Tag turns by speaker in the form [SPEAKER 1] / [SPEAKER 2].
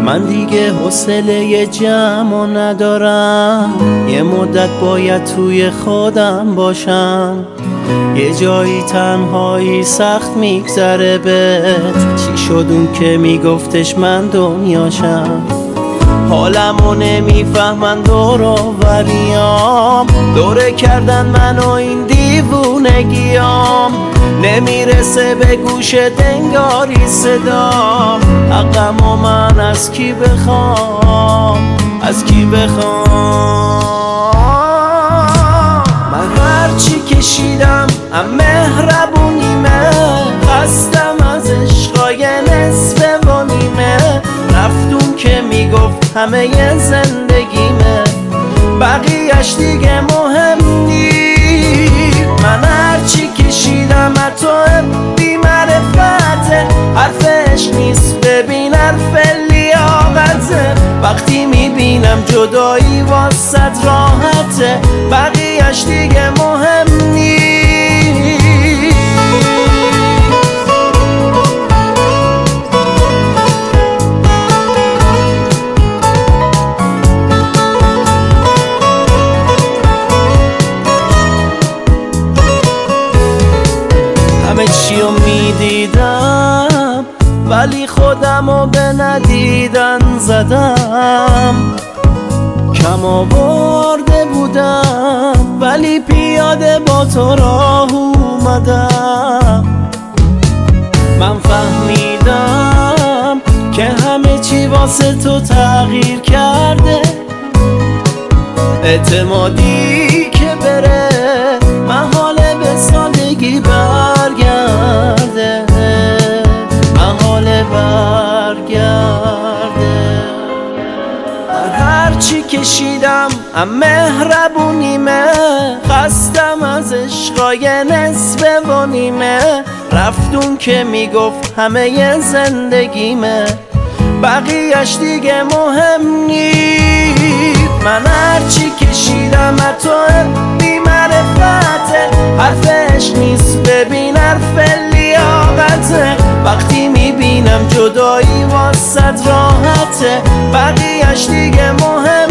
[SPEAKER 1] من دیگه حوصله جمع ندارم، یه مدت باید توی خودم باشم. یه جایی تنهایی سخت میگذره بهت، چی شد اون که میگفتش من دنیاشم؟ حالمو نمیفهمن دور و بریام، دوره کردن منو این دیوونگیام. نمیرسه به گوش دنگاری صدام، حقمو من از کی بخوام؟ از کی بخوام؟ من هرچی کشیدم ام مهربونیمه، خستم از عشقای نصف و نیمه. رفتون که میگفت همه زندگیمه، بقیهش دیگه مهم نیست. من هرچی کشیدم تو بی معرفته، حرفش نیست ببین حرف لیاقته. وقتی میبینم جدایی واسد راحته، بقیهش دیگه مهم نیست. همه چیو میدیدم ولی خودمو به ندیدن زدم. کم آورده بودم ولی پیاده با تو راه اومدم. من فهمیدم که همه چی واسه تو تغییر کرده، اعتمادی که بره محاله به سادگی برگرده، محاله برگرده. من هرچی کشیدم ام مهربونیمه، خستم از عشقای نصف و نیمه. رفتون که میگفت همه زندگیمه، بقیهش دیگه مهم نیست. من هرچی کشیدم تو بی معرفته، حرفش نیست ببین حرف لیاقته. وقتی میبینم جدایی واسد راحته، بقیهش دیگه مهم